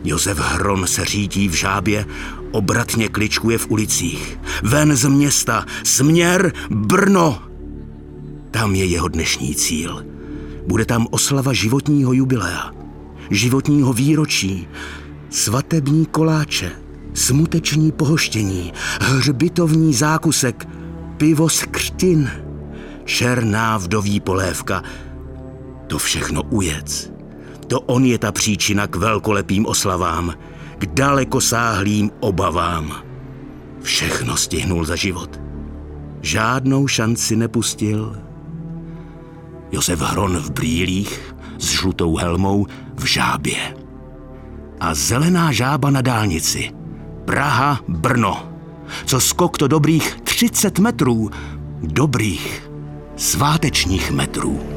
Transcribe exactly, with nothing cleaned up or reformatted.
Josef Hron se řítí v Žábě, obratně kličkuje v ulicích. Ven z města, směr Brno! Tam je jeho dnešní cíl. Bude tam oslava životního jubilea, životního výročí, svatební koláče, smuteční pohoštění, hřbitovní zákusek, pivo z křtin, černá vdoví polévka. To všechno ujec. To on je ta příčina k velkolepým oslavám, k dalekosáhlým obavám. Všechno stihnul za život. Žádnou šanci nepustil. Josef Hron v brýlích, s žlutou helmou v Žábě. A zelená žába na dálnici. Praha, Brno. Co skok to dobrých třicet metrů. Dobrých svátečních metrů.